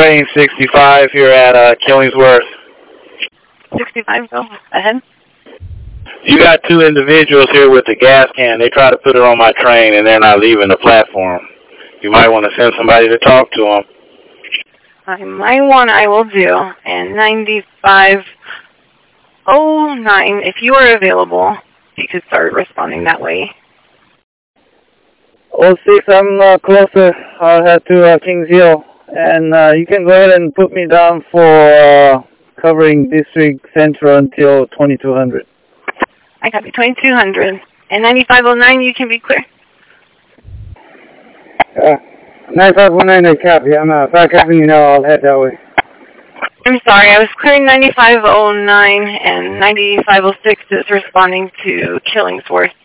train 65 here at Killingsworth. 65, go ahead. You got two individuals here with the gas can. They try to put it on my train, and they're not leaving the platform. You might want to send somebody to talk to them. I will do. And 9509, if you are available, you could start responding that way. 06, I'm closer. I'll head to Kings Hill. And you can go ahead and put me down for covering District Central until 2200. I copy 2200. And 9509, you can be clear. 9519, I copy. I'm back copying you now. I'll head that way. I'm sorry, I was clearing 9509 and 9506 is responding to Killingsworth.